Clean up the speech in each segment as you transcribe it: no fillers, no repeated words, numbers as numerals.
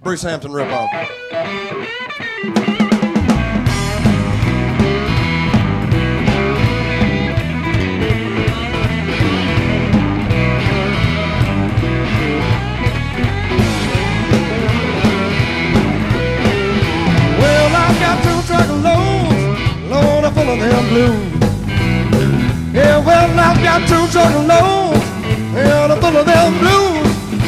Bruce Hampton ripoff. Well, I've got 2 truckloads, load full of them blues. Yeah, well, I've got 2 truckloads, and full of them blues.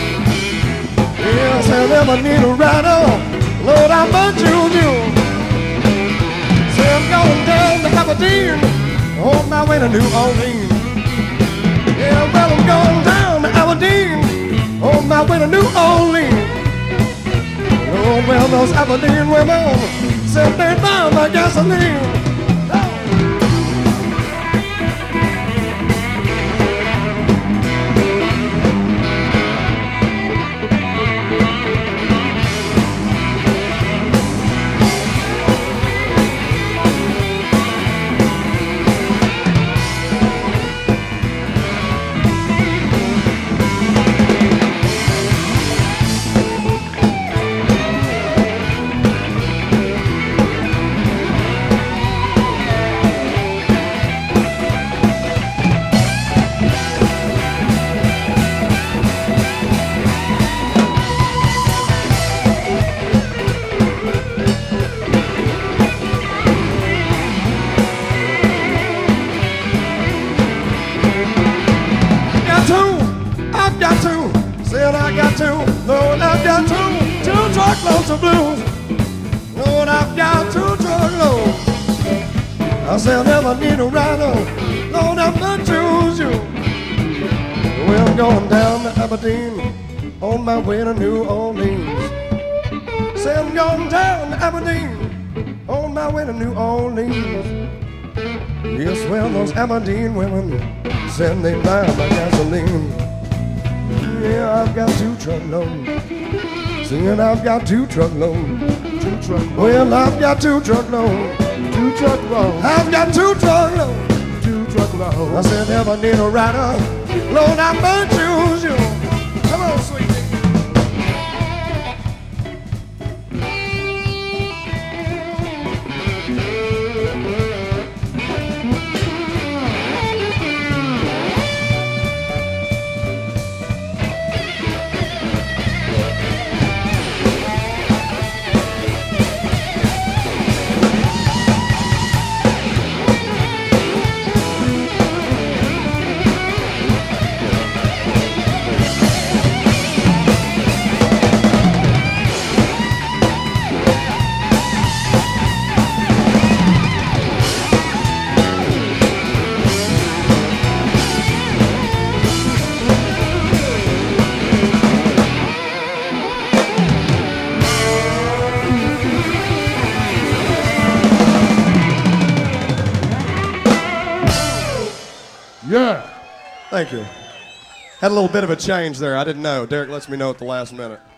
Yes, I never need a rider, Lord, I'm a juju. Say I'm going down to Aberdeen, on my way to New Orleans. Yeah, well, I'm going down to Aberdeen, on my way to New Orleans. Oh, well, those Aberdeen women said they buy my gasoline. I got 2, Lord, I've got 2 truckloads of blues. Lord, I've got 2 truckloads. I said I never need a rider, Lord, I'm not choose you. Well, I'm going down to Aberdeen, on my way to New Orleans. Say I'm going down to Aberdeen, on my way to New Orleans. Yes, well, those Aberdeen women said they buy my gasoline. Yeah, I've got 2 truckloads. Singing, I've got 2 truckloads. 2 truckloads. Well, I've got 2 truckloads. 2 truckloads. I've got 2 truckloads. 2 truckloads. I said, never need a rider. Lord, I might choose you. Come on, sweetie. Yeah. Thank you. Had a little bit of a change there. I didn't know. Derek lets me know at the last minute.